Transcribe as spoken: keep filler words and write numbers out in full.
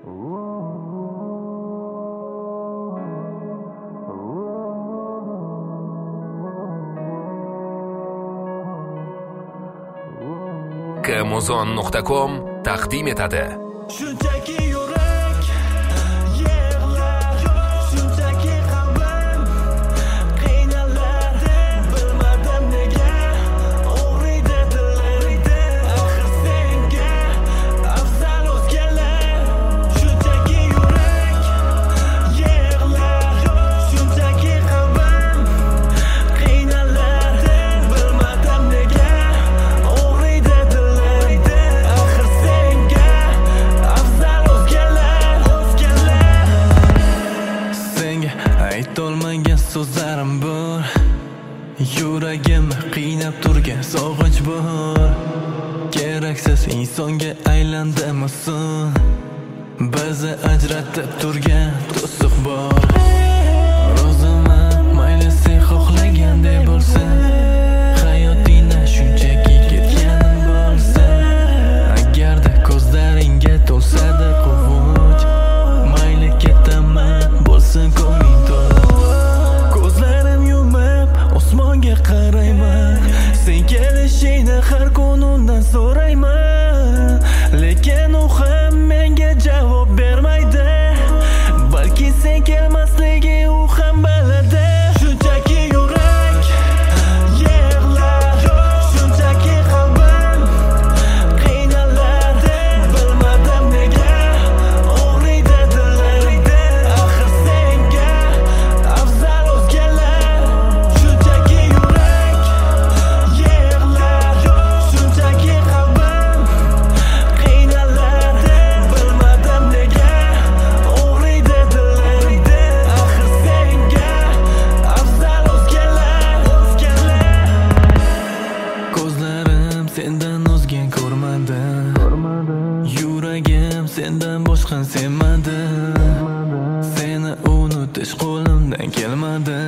Kamuzon nuqta com taqdim etadi. Shunchaki yurak yig'lar, shunchaki qalbim qiynalar, bilmadim nega o'g'riydi dilim, axir senga afzal o'zgalar. Shunchaki yurak yig'lar, shunchaki qalbim qiynalar, bilmadim nega o'g'riydi dilim, axir senga afzal o'zgalar, o'zgalar. Senga aytolmagan so'zlarim bor, yuragimni qiynab turgan sog'inch bor. Keraksiz insonga aylandim oson, bizni ajratib turgan do'stlik bor. Roziman, mayli sen xohlaganday bo'lsin, hayotingda shunchaki ketganim bo'lsa. Agarda ko'zlaringga to'lsada quvonch, mayli ketaman, bo'lsin ko'ngling to'la. Ko'zlarim yumib osmonga qarayman, sen kelishingni har kun undan so'rayman, lekin u ham menga javob bermaydi. Balki sen kelmasligi u ham biladi. Shunchaki yurak yig'lar, shunchaki qalbim qiynalar, bilmadim nega o'g'riydi dilim, axir senga afzal o'zgalar. Shunchaki yurak yig'lar, shunchaki qalbim qiynalar, bilmadim nega o'g'riydi dilim, axir senga afzal o'zgalar, o'zgalar. Ko'zlarim sendan o'zgan ko'rmadi, yuragim sendan boshqa sevmadi. Seni unutish qo'limdan kelmadi.